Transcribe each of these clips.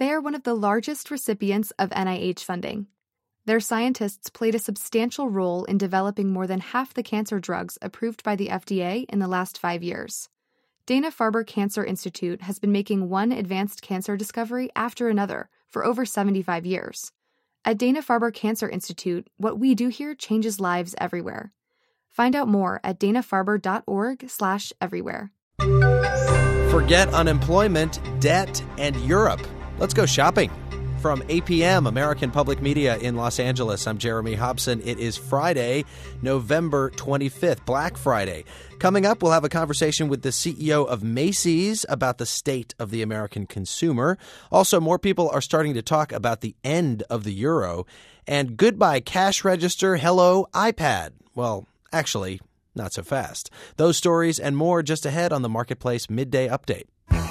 They are one of the largest recipients of NIH funding. Their scientists played a substantial role in developing more than half the cancer drugs approved by the FDA in the last 5 years. Dana-Farber Cancer Institute has been making one advanced cancer discovery after another for over 75 years. At Dana-Farber Cancer Institute, what we do here changes lives everywhere. Find out more at danafarber.org/everywhere. Forget unemployment, debt, and Europe. Let's go shopping. From APM, American Public Media in Los Angeles, I'm Jeremy Hobson. It is Friday, November 25th, Black Friday. Coming up, we'll have a conversation with the CEO of Macy's about the state of the American consumer. Also, more people are starting to talk about the end of the euro. And goodbye cash register, hello iPad. Well, actually, not so fast. Those stories and more just ahead on the Marketplace Midday Update.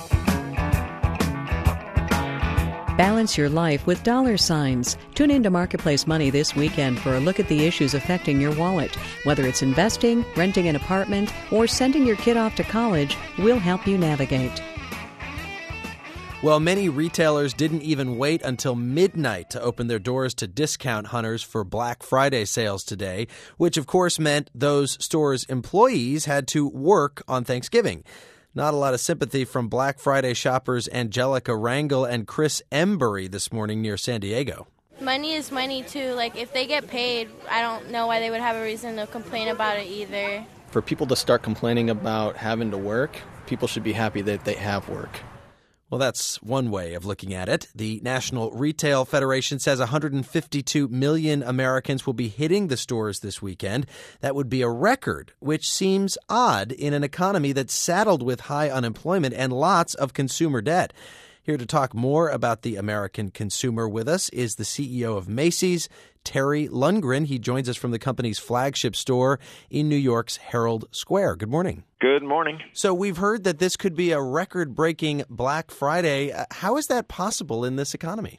Balance your life with dollar signs. Tune into Marketplace Money this weekend for a look at the issues affecting your wallet. Whether it's investing, renting an apartment, or sending your kid off to college, we'll help you navigate. Well, many retailers didn't even wait until midnight to open their doors to discount hunters for Black Friday sales today, which of course meant those stores' employees had to work on Thanksgiving. Not a lot of sympathy from Black Friday shoppers Angelica Rangel and Chris Embury this morning near San Diego. Money is money, too. Like, if they get paid, I don't know why they would have a reason to complain about it either. For people to start complaining about having to work, people should be happy that they have work. Well, that's one way of looking at it. The National Retail Federation says 152 million Americans will be hitting the stores this weekend. That would be a record, which seems odd in an economy that's saddled with high unemployment and lots of consumer debt. Here to talk more about the American consumer with us is the CEO of Macy's, Terry Lundgren. He joins us from the company's flagship store in New York's Herald Square. Good morning. Good morning. So we've heard that this could be a record-breaking Black Friday. How is that possible in this economy?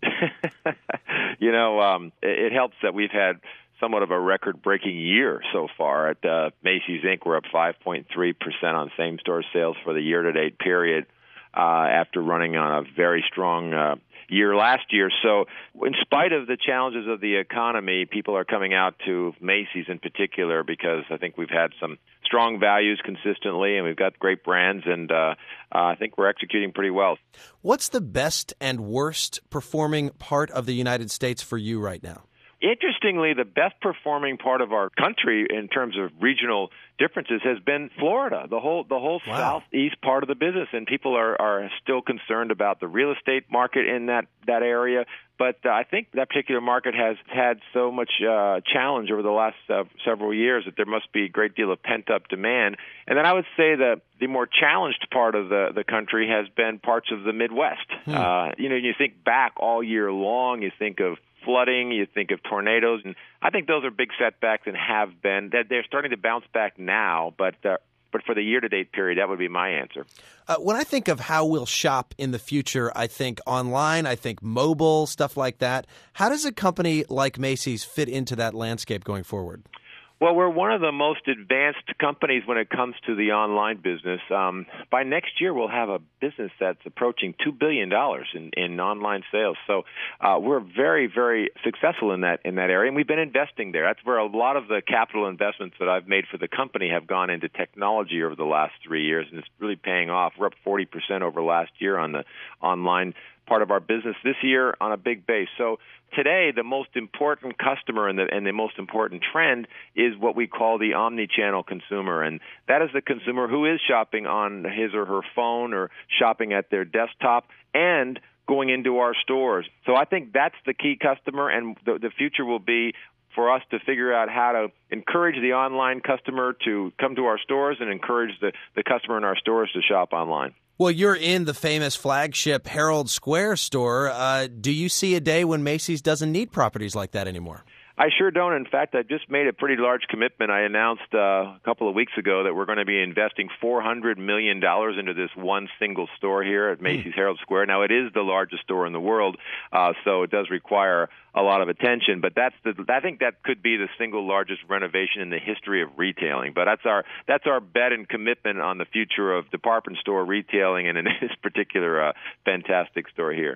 It helps that we've had somewhat of a record-breaking year so far. At Macy's, Inc., we're up 5.3% on same-store sales for the year-to-date period after running on a very strong year last year. So in spite of the challenges of the economy, people are coming out to Macy's in particular because I think we've had some strong values consistently and we've got great brands, and I think we're executing pretty well. What's the best and worst performing part of the United States for you right now? Interestingly, the best performing part of our country in terms of regional differences has been Florida, the whole Wow. southeast part of the business, and people are still concerned about the real estate market in that area. But I think that particular market has had so much challenge over the last several years that there must be a great deal of pent-up demand. And then I would say that the more challenged part of the country has been parts of the Midwest. You think back all year long, you think of flooding, you think of tornadoes, and I think those are big setbacks and have been. That they're starting to bounce back now, but for the year-to-date period, that would be my answer. When I think of how we'll shop in the future, I think online, I think mobile, stuff like that. How does a company like Macy's fit into that landscape going forward? Well, we're one of the most advanced companies when it comes to the online business. By next year, we'll have a business that's approaching $2 billion in online sales. So we're very, very successful in that area, and we've been investing there. That's where a lot of the capital investments that I've made for the company have gone into technology over the last 3 years, and it's really paying off. We're up 40% over last year on the online part of our business this year on a big base. So today, the most important customer and the most important trend is what we call the omni-channel consumer, and that is the consumer who is shopping on his or her phone or shopping at their desktop and going into our stores. So I think that's the key customer, and the future will be for us to figure out how to encourage the online customer to come to our stores and encourage the customer in our stores to shop online. Well, you're in the famous flagship Herald Square store. Do you see a day when Macy's doesn't need properties like that anymore? I sure don't. In fact, I just made a pretty large commitment. I announced a couple of weeks ago that we're going to be investing $400 million into this one single store here at Macy's Herald Square. Now, it is the largest store in the world, so it does require a lot of attention. But I think that could be the single largest renovation in the history of retailing. But that's our bet and commitment on the future of department store retailing and in this particular fantastic store here.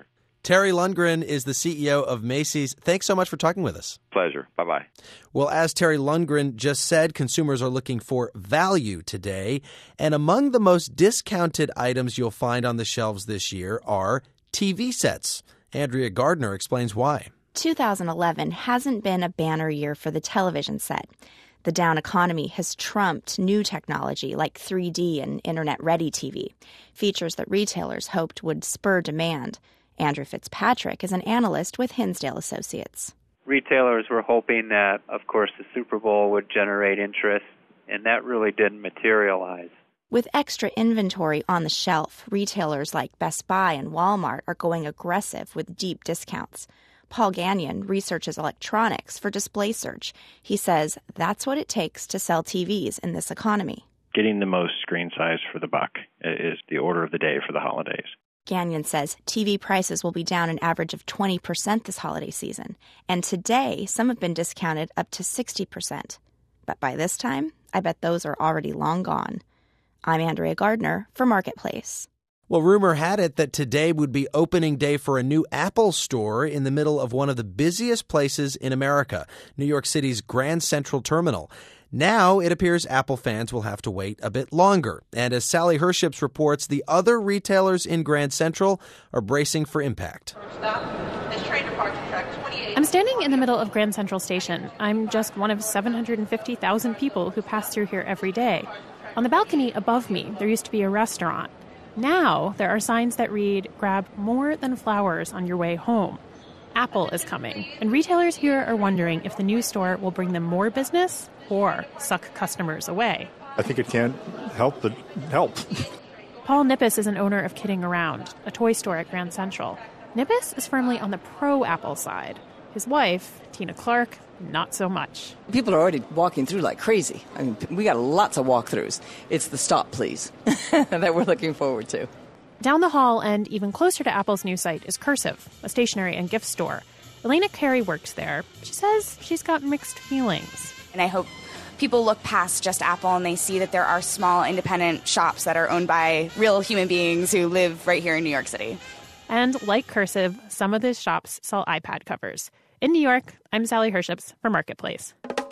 Terry Lundgren is the CEO of Macy's. Thanks so much for talking with us. Pleasure. Bye-bye. Well, as Terry Lundgren just said, consumers are looking for value today. And among the most discounted items you'll find on the shelves this year are TV sets. Andrea Gardner explains why. 2011 hasn't been a banner year for the television set. The down economy has trumped new technology like 3D and internet-ready TV, features that retailers hoped would spur demand. Andrew Fitzpatrick is an analyst with Hinsdale Associates. Retailers were hoping that, of course, the Super Bowl would generate interest, and that really didn't materialize. With extra inventory on the shelf, retailers like Best Buy and Walmart are going aggressive with deep discounts. Paul Gagnon researches electronics for Display Search. He says that's what it takes to sell TVs in this economy. Getting the most screen size for the buck is the order of the day for the holidays. Gagnon says TV prices will be down an average of 20% this holiday season. And today, some have been discounted up to 60%. But by this time, I bet those are already long gone. I'm Andrea Gardner for Marketplace. Well, rumor had it that today would be opening day for a new Apple store in the middle of one of the busiest places in America, New York City's Grand Central Terminal. Now, it appears Apple fans will have to wait a bit longer. And as Sally Herships reports, the other retailers in Grand Central are bracing for impact. I'm standing in the middle of Grand Central Station. I'm just one of 750,000 people who pass through here every day. On the balcony above me, there used to be a restaurant. Now, there are signs that read, "Grab more than flowers on your way home." Apple is coming, and retailers here are wondering if the new store will bring them more business or suck customers away. I think it can't help but help. Paul Nippes is an owner of Kidding Around, a toy store at Grand Central. Nippes is firmly on the pro-Apple side. His wife, Tina Clark, not so much. People are already walking through like crazy. I mean, we got lots of walkthroughs. It's the stop, please, that we're looking forward to. Down the hall and even closer to Apple's new site is Cursive, a stationery and gift store. Elena Carey works there. She says she's got mixed feelings. And I hope people look past just Apple and they see that there are small independent shops that are owned by real human beings who live right here in New York City. And like Cursive, some of these shops sell iPad covers. In New York, I'm Sally Herships for Marketplace.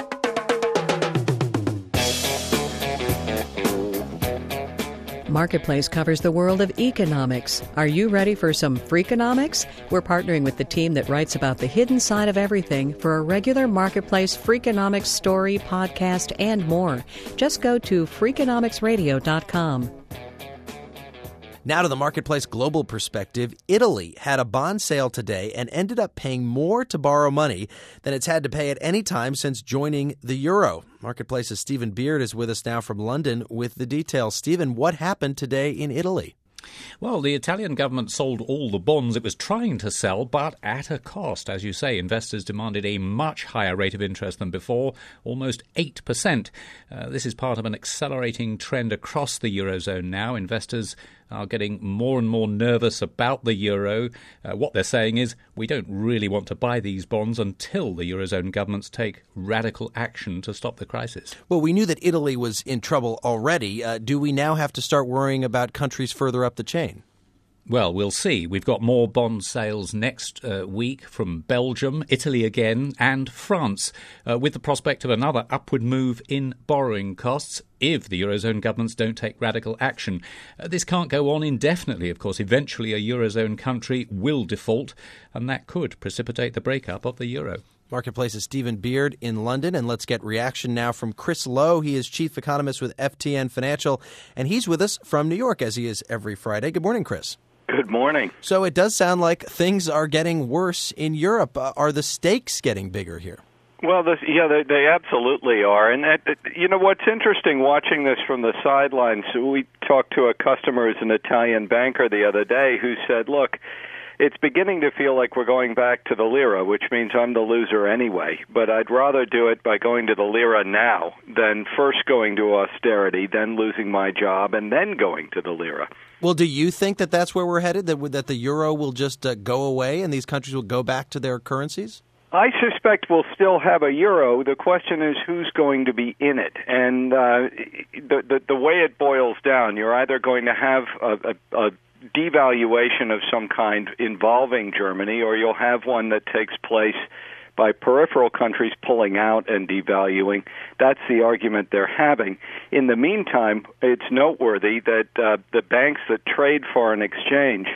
Marketplace covers the world of economics. Are you ready for some Freakonomics? We're partnering with the team that writes about the hidden side of everything for a regular Marketplace Freakonomics story, podcast, and more. Just go to Freakonomicsradio.com. Now to the Marketplace global perspective. Italy had a bond sale today and ended up paying more to borrow money than it's had to pay at any time since joining the euro. Marketplace's Stephen Beard is with us now from London with the details. Stephen, what happened today in Italy? Well, the Italian government sold all the bonds it was trying to sell, but at a cost. As you say, investors demanded a much higher rate of interest than before, almost 8%. This is part of an accelerating trend across the Eurozone now. Investors are getting more and more nervous about the euro. What they're saying is, we don't really want to buy these bonds until the Eurozone governments take radical action to stop the crisis. Well, we knew that Italy was in trouble already. Do we now have to start worrying about countries further up the chain? Well, we'll see. We've got more bond sales next week from Belgium, Italy again, and France, with the prospect of another upward move in borrowing costs if the Eurozone governments don't take radical action. This can't go on indefinitely, of course. Eventually, a Eurozone country will default, and that could precipitate the breakup of the euro. Marketplace's Stephen Beard in London, and let's get reaction now from Chris Lowe. He is chief economist with FTN Financial, and he's with us from New York, as he is every Friday. Good morning, Chris. Good morning. So it does sound like things are getting worse in Europe. Are the stakes getting bigger here? Well, they absolutely are. And, what's interesting watching this from the sidelines, we talked to a customer who's an Italian banker the other day who said, look, it's beginning to feel like we're going back to the lira, which means I'm the loser anyway. But I'd rather do it by going to the lira now than first going to austerity, then losing my job, and then going to the lira. Well, do you think that that's where we're headed, that the euro will just go away and these countries will go back to their currencies? I suspect we'll still have a euro. The question is who's going to be in it. And the way it boils down, you're either going to have a devaluation of some kind involving Germany, or you'll have one that takes place by peripheral countries pulling out and devaluing. That's the argument they're having. In the meantime, it's noteworthy that the banks that trade foreign exchange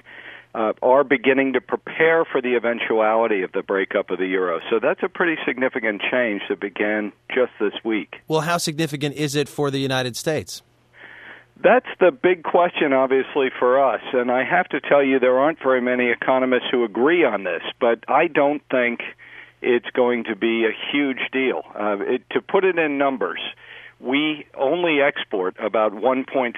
are beginning to prepare for the eventuality of the breakup of the euro. So that's a pretty significant change that began just this week. Well, how significant is it for the United States? That's the big question, obviously, for us. And I have to tell you, there aren't very many economists who agree on this, but I don't think it's going to be a huge deal. To put it in numbers, we only export about 1.7%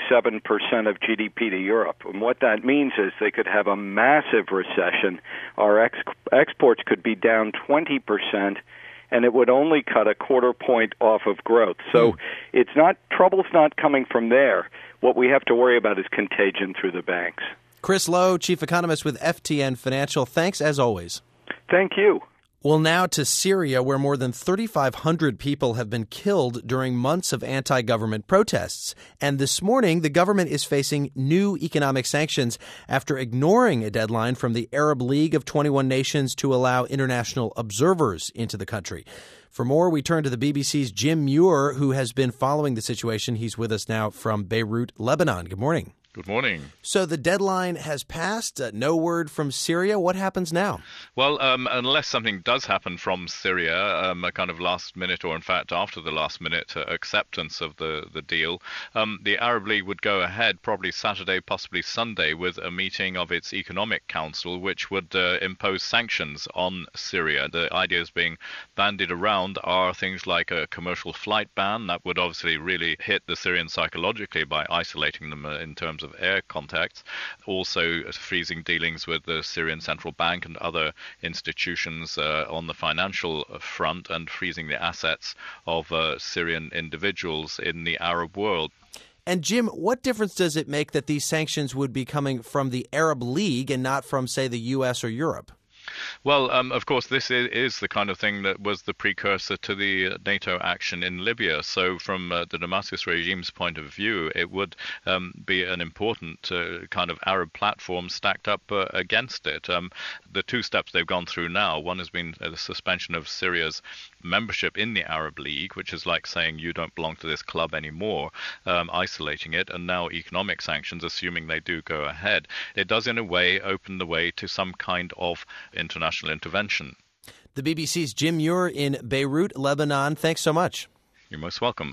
of GDP to Europe. And what that means is they could have a massive recession. Our exports could be down 20%, and it would only cut a quarter point off of growth. So it's not, trouble's not coming from there. What we have to worry about is contagion through the banks. Chris Lowe, Chief Economist with FTN Financial. Thanks as always. Thank you. Well, now to Syria, where more than 3,500 people have been killed during months of anti-government protests. And this morning, the government is facing new economic sanctions after ignoring a deadline from the Arab League of 21 nations to allow international observers into the country. For more, we turn to the BBC's Jim Muir, who has been following the situation. He's with us now from Beirut, Lebanon. Good morning. Good morning. So the deadline has passed. No word from Syria. What happens now? Well, unless something does happen from Syria, a kind of last minute, or in fact after the last minute acceptance of the deal, the Arab League would go ahead probably Saturday, possibly Sunday, with a meeting of its Economic Council, which would impose sanctions on Syria. The ideas being bandied around are things like a commercial flight ban. That would obviously really hit the Syrians psychologically by isolating them in terms of air contacts, also freezing dealings with the Syrian Central Bank and other institutions on the financial front, and freezing the assets of Syrian individuals in the Arab world. And Jim, what difference does it make that these sanctions would be coming from the Arab League and not from, say, the U.S. or Europe? Well, of course, this is the kind of thing that was the precursor to the NATO action in Libya. So from the Damascus regime's point of view, it would be an important kind of Arab platform stacked up against it. The two steps they've gone through now, one has been the suspension of Syria's membership in the Arab League, which is like saying you don't belong to this club anymore, isolating it, and now economic sanctions, assuming they do go ahead. It does in a way open the way to some kind of international intervention. The BBC's Jim Muir in Beirut, Lebanon. Thanks so much. You're most welcome.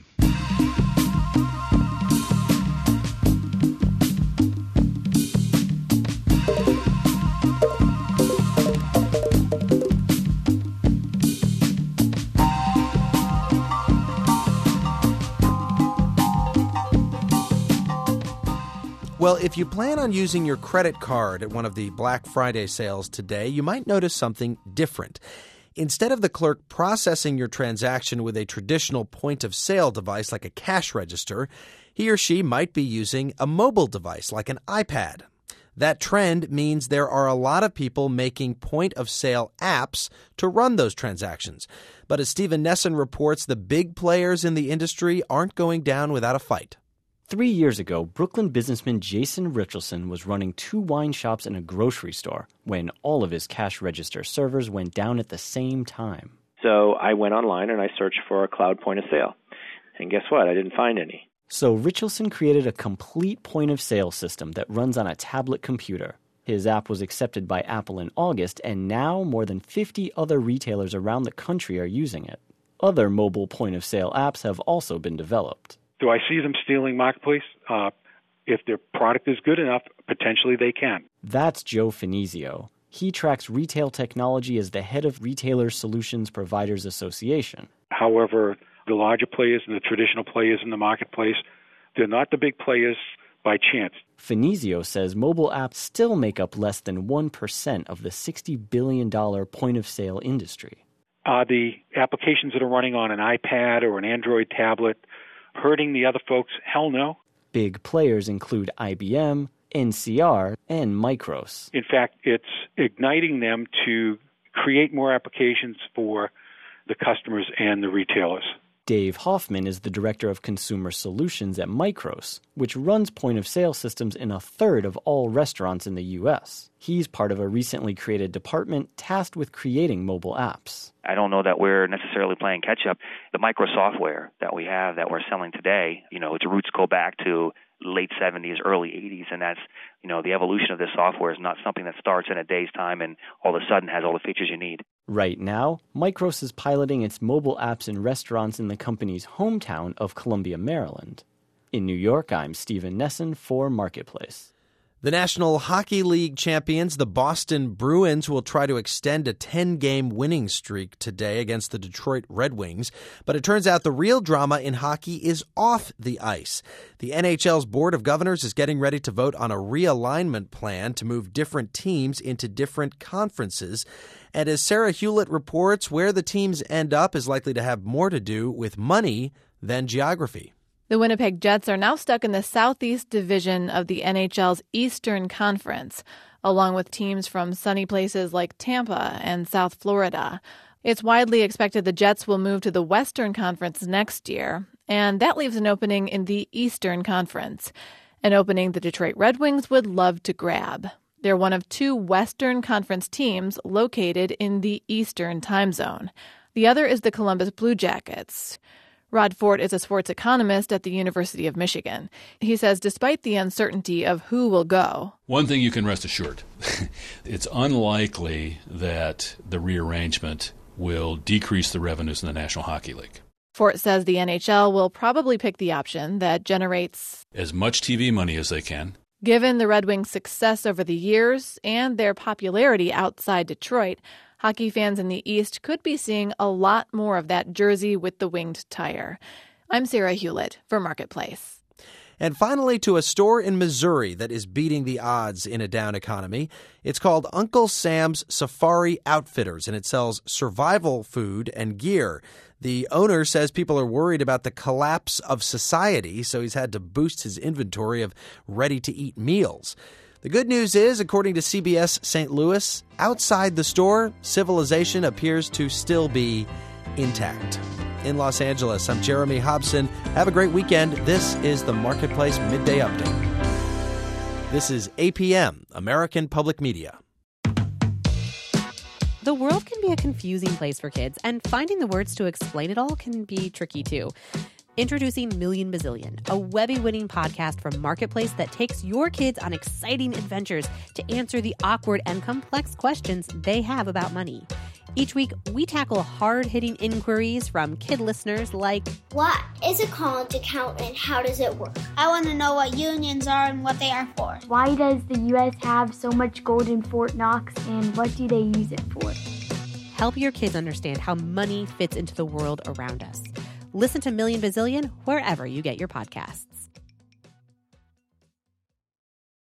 Well, if you plan on using your credit card at one of the Black Friday sales today, you might notice something different. Instead of the clerk processing your transaction with a traditional point-of-sale device like a cash register, he or she might be using a mobile device like an iPad. That trend means there are a lot of people making point-of-sale apps to run those transactions. But as Stephen Nesson reports, the big players in the industry aren't going down without a fight. 3 years ago, Brooklyn businessman Jason Richardson was running 2 wine shops and a grocery store when all of his cash register servers went down at the same time. So I went online and I searched for a cloud point of sale. And guess what? I didn't find any. So Richardson created a complete point-of-sale system that runs on a tablet computer. His app was accepted by Apple in August, and now more than 50 other retailers around the country are using it. Other mobile point-of-sale apps have also been developed. Do I see them stealing Marketplace? If their product is good enough, potentially they can. That's Joe Finizio. He tracks retail technology as the head of Retailer Solutions Providers Association. However, the larger players and the traditional players in the marketplace, they're not the big players by chance. Finizio says mobile apps still make up less than 1% of the $60 billion point-of-sale industry. Are the applications that are running on an iPad or an Android tablet hurting the other folks? Hell no. Big players include IBM, NCR, and Micros. In fact, it's igniting them to create more applications for the customers and the retailers. Dave Hoffman is the director of consumer solutions at Micros, which runs point-of-sale systems in a third of all restaurants in the U.S. He's part of a recently created department tasked with creating mobile apps. I don't know that we're necessarily playing catch-up. The micro software that we have that we're selling today, its roots go back to late 70s, early 80s, and that's, the evolution of this software is not something that starts in a day's time and all of a sudden has all the features you need. Right now, Micros is piloting its mobile apps in restaurants in the company's hometown of Columbia, Maryland. In New York, I'm Stephen Nesson for Marketplace. The National Hockey League champions, the Boston Bruins, will try to extend a 10-game winning streak today against the Detroit Red Wings. But it turns out the real drama in hockey is off the ice. The NHL's Board of Governors is getting ready to vote on a realignment plan to move different teams into different conferences. And as Sarah Hewlett reports, where the teams end up is likely to have more to do with money than geography. The Winnipeg Jets are now stuck in the Southeast Division of the NHL's Eastern Conference, along with teams from sunny places like Tampa and South Florida. It's widely expected the Jets will move to the Western Conference next year, and that leaves an opening in the Eastern Conference, an opening the Detroit Red Wings would love to grab. They're one of two Western Conference teams located in the Eastern time zone. The other is the Columbus Blue Jackets. Rod Ford is a sports economist at the University of Michigan. He says despite the uncertainty of who will go, one thing you can rest assured, it's unlikely that the rearrangement will decrease the revenues in the National Hockey League. Ford says the NHL will probably pick the option that generates as much TV money as they can. Given the Red Wings' success over the years and their popularity outside Detroit, hockey fans in the East could be seeing a lot more of that jersey with the winged tire. I'm Sarah Hewlett for Marketplace. And finally, to a store in Missouri that is beating the odds in a down economy. It's called Uncle Sam's Safari Outfitters, and it sells survival food and gear. The owner says people are worried about the collapse of society, so he's had to boost his inventory of ready-to-eat meals. The good news is, according to CBS St. Louis, outside the store, civilization appears to still be intact. In Los Angeles, I'm Jeremy Hobson. Have a great weekend. This is the Marketplace Midday Update. This is APM, American Public Media. The world can be a confusing place for kids, and finding the words to explain it all can be tricky too. Introducing Million Bazillion, a Webby-winning podcast from Marketplace that takes your kids on exciting adventures to answer the awkward and complex questions they have about money. Each week, we tackle hard-hitting inquiries from kid listeners like, what is a college account and how does it work? I want to know what unions are and what they are for. Why does the U.S. have so much gold in Fort Knox and what do they use it for? Help your kids understand how money fits into the world around us. Listen to Million Bazillion wherever you get your podcasts.